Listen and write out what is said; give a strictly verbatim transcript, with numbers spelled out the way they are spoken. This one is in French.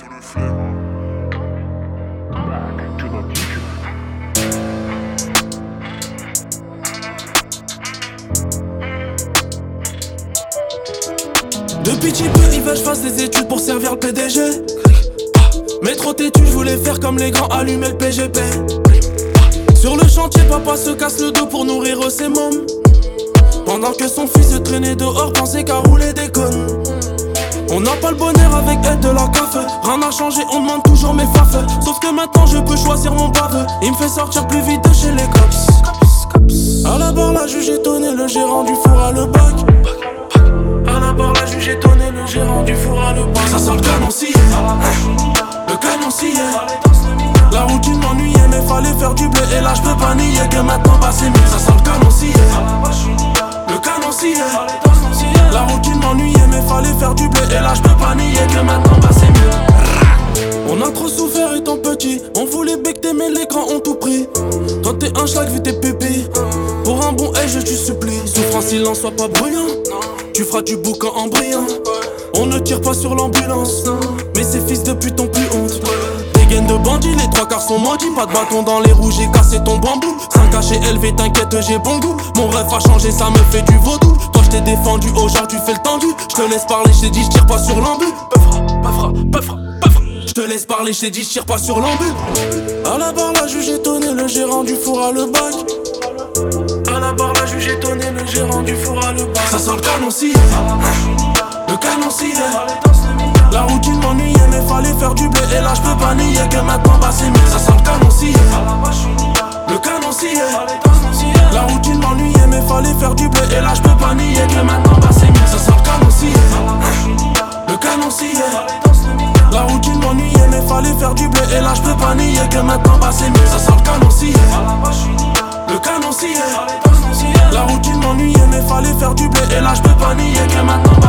sur le flemme. Back to the future. Depuis petit peu, il veut que je fasse des études pour servir le P D G. Mais trop têtu, je voulais faire comme les grands, allumer le P G P. Sur le chantier, papa se casse le dos pour nourrir ses mômes. Pendant que son fils se traînait dehors, pensait qu'à rouler des connes. On n'a pas le bonheur avec aide de la café. Rien n'a changé, on demande toujours mes fafes. Sauf que maintenant je peux choisir mon baveux. Il me fait sortir plus vite de chez les cops. À la barre, la juge étonnée, le gérant du four à le bac. À la barre, la juge étonnée, le gérant du four à le bac. Ça sent le canon scié, le canon scié. La routine m'ennuyait mais fallait faire du blé. Et là je peux pas nier que maintenant bah c'est mieux. Ça sent le canon scié, le canon scié. La routine m'ennuyait mais fallait faire du blé. Et là je peux pas nier que maintenant bah c'est mieux. On a trop souffert étant petit. On voulait becter mais les grands ont tout pris. Toi t'es un schlag vu tes pépés. Pour un bon edge je te supplie. Souffre en silence, sois pas bruyant. Tu feras du boucan en brillant. On ne tire pas sur l'ambulance. Mais ces fils de pute ont plus honte. Des gaines de bandits, les trois quarts sont maudits. Pas de bâton dans les roues, j'ai cassé ton bambou. cinq cachets élevé, t'inquiète j'ai bon goût. Mon rêve a changé, ça me fait du vaudou. Toi je t'ai défendu, au genre tu fais le tendu. Je te laisse parler, je t'ai dit je tire pas sur l'embu. Peufra, peufra, peufra, peufra. Je te laisse parler, je t'ai dit je tire pas sur l'embu. À la barre la juge étonnée, le gérant du four à le bac. À la barre la juge étonnée, le gérant du four à le bac. Ça sent le canon scié, le canon scié. La routine m'ennuyait mais fallait faire du blé. Et là je peux pas nier que maintenant bah c'est mieux. Ça sent le canon scié, le canon scié. La routine m'ennuyait mais fallait faire du blé. Et là je peux pas nier que maintenant bah c'est mieux. Ça sent le canon scié, le canon scié. La routine m'ennuyait mais fallait faire du blé. Et là je peux pas nier que maintenant bah c'est mieux. Ça sent le canon scié, le canon scié. La routine m'ennuyait mais fallait faire du blé. Et là je peux pas nier que maintenant